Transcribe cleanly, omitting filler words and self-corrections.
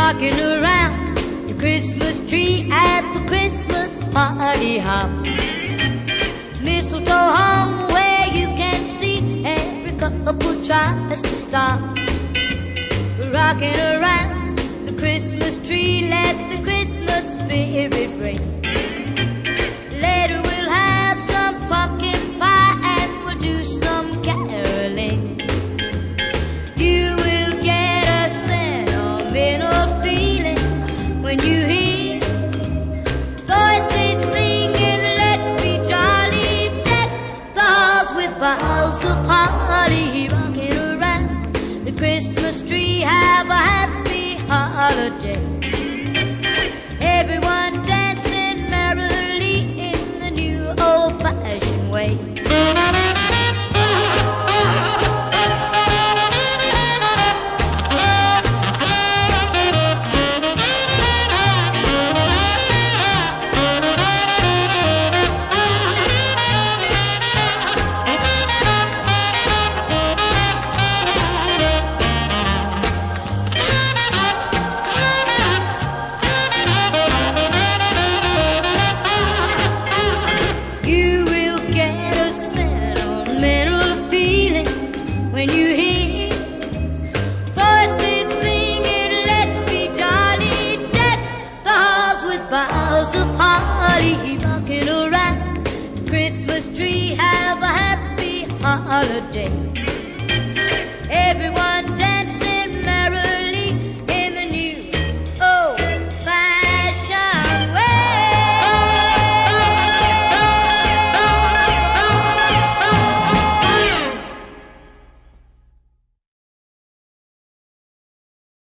rocking around the Christmas tree at the Christmas party hop. Mistletoe hung where you can see every couple tries to stop. Rocking around the Christmas tree, let the Christmas spirit ring. Later we'll have some pumpkin pie and we'll do some caroling. You will get a sentimental feeling when you hear voices singing, let's be jolly, deck the halls with boughs of holly. Rocking around the Christmas tree, have a happy holiday. Everyone dancing merrily in the new old-fashioned way. When you hear voices singing, let's be jolly, deck the halls with boughs of holly. Rocking around the Christmas tree, have a happy holiday.